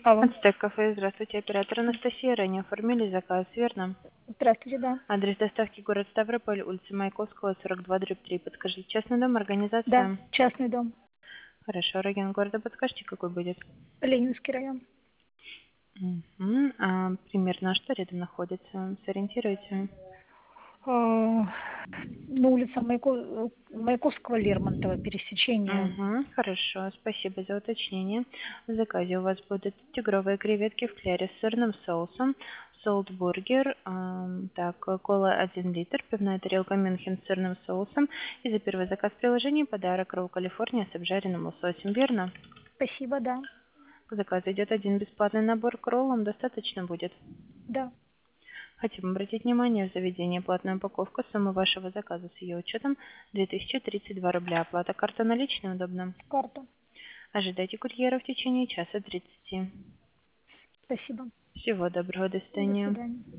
Алло. Ацтек кафе, здравствуйте, оператор Анастасия. Ранее оформили заказ, верно? Здравствуйте, да. Адрес доставки город Ставрополь, улица Маяковского, 42/3. Подскажите, частный дом, Да, организация? частный дом. Хорошо, район города подскажите, какой будет? Ленинский район. Примерно что рядом находится? Сориентируйте. На улице Маяковского, Лермонтова, пересечение. Хорошо, спасибо за уточнение. В заказе у вас будут тигровые креветки в кляре с сырным соусом, солтбургер, кола 1 литр, пивная тарелка Мюнхен с сырным соусом и за первый заказ в приложении подарок ролл Калифорния с обжаренным лососем, верно? Спасибо, да. К заказу идет один бесплатный набор к роллам, достаточно будет. Да. Хотим обратить внимание, в заведении платная упаковка, сумма вашего заказа с ее учетом 2032 рубля. Оплата карта наличная удобно. Карта. Ожидайте курьера в течение часа 30. Спасибо. Всего доброго, до До свидания. свидания.